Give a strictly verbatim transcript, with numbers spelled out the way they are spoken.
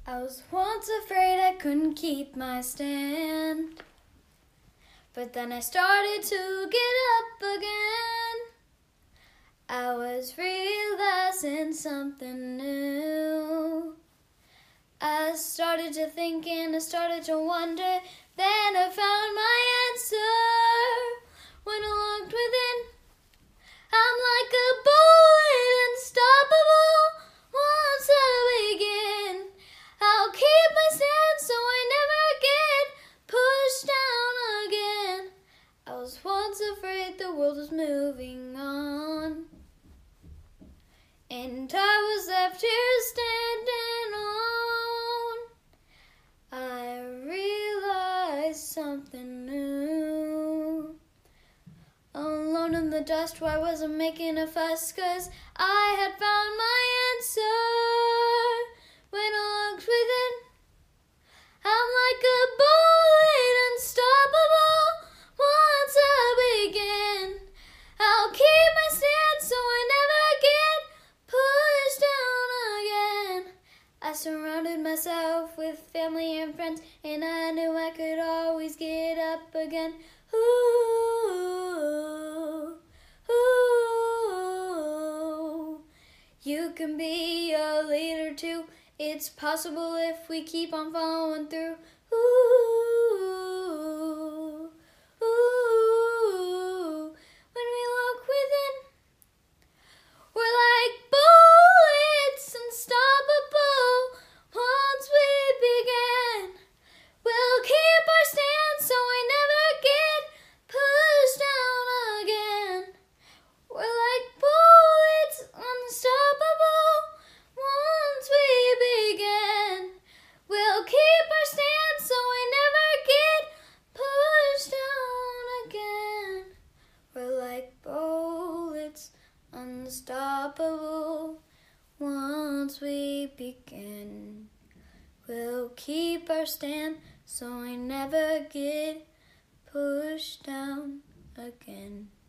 I was once afraid I couldn't keep my stand, but then I started to get up again. I was realizing something new. I started to think and I started to wonder. Then I found my answer. When I looked within, I'm like a bullet, unstoppable. Once I begin, I'll keep my stand so I never get pushed down again. I was once afraid the world was moving on, and I was left here standing alone. I realized something new. Alone in the dust where I wasn't making a fuss, 'cause I had found my answer. When I looked within, I'm like a bullet, unstoppable. Once I begin, I'll keep my stand so I never get pushed down again. I surrounded myself with family and friends, and I knew I could always get up again. Ooh, ooh. You can be a leader too. It's possible if we keep on following through. Ooh, ooh. When we look within, we're like bullets, unstoppable. Once we begin, we'll keep our stand so we never get pushed down again. We're like bullets, unstoppable. Once we begin, we'll keep our stand so we never get pushed down again. We're like bullets, unstoppable. Once we begin, we'll keep our stand so we never get pushed down again.